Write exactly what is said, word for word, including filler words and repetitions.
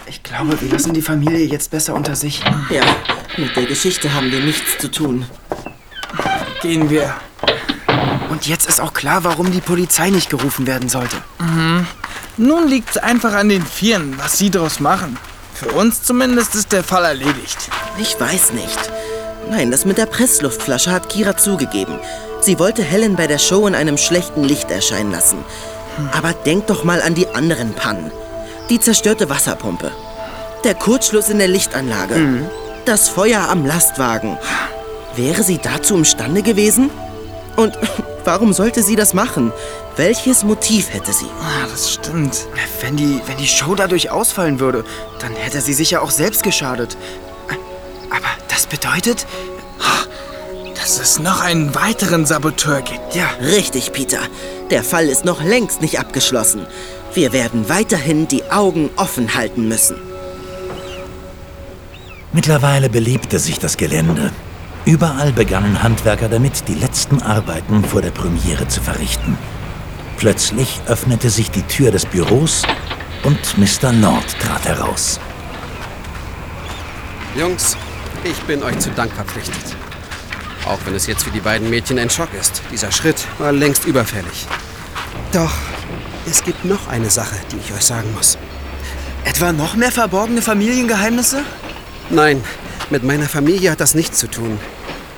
Ich glaube, wir lassen die Familie jetzt besser unter sich. Ja, mit der Geschichte haben wir nichts zu tun. Gehen wir. Und jetzt ist auch klar, warum die Polizei nicht gerufen werden sollte. Mhm. Nun liegt es einfach an den Vieren, was sie daraus machen. Für uns zumindest ist der Fall erledigt. Ich weiß nicht. Nein, das mit der Pressluftflasche hat Kira zugegeben. Sie wollte Helen bei der Show in einem schlechten Licht erscheinen lassen. Aber denk doch mal an die anderen Pannen. Die zerstörte Wasserpumpe. Der Kurzschluss in der Lichtanlage. Mhm. Das Feuer am Lastwagen. Wäre sie dazu imstande gewesen? Und warum sollte sie das machen? Welches Motiv hätte sie? Ah, das stimmt. Wenn die, wenn die Show dadurch ausfallen würde, dann hätte sie sich ja auch selbst geschadet. Aber das bedeutet, dass es noch einen weiteren Saboteur gibt. Ja. Richtig, Peter. Der Fall ist noch längst nicht abgeschlossen. Wir werden weiterhin die Augen offen halten müssen. Mittlerweile belebte sich das Gelände. Überall begannen Handwerker damit, die letzten Arbeiten vor der Premiere zu verrichten. Plötzlich öffnete sich die Tür des Büros und Mister Nord trat heraus. Jungs, ich bin euch zu Dank verpflichtet. Auch wenn es jetzt für die beiden Mädchen ein Schock ist. Dieser Schritt war längst überfällig. Doch, es gibt noch eine Sache, die ich euch sagen muss. Etwa noch mehr verborgene Familiengeheimnisse? Nein, mit meiner Familie hat das nichts zu tun.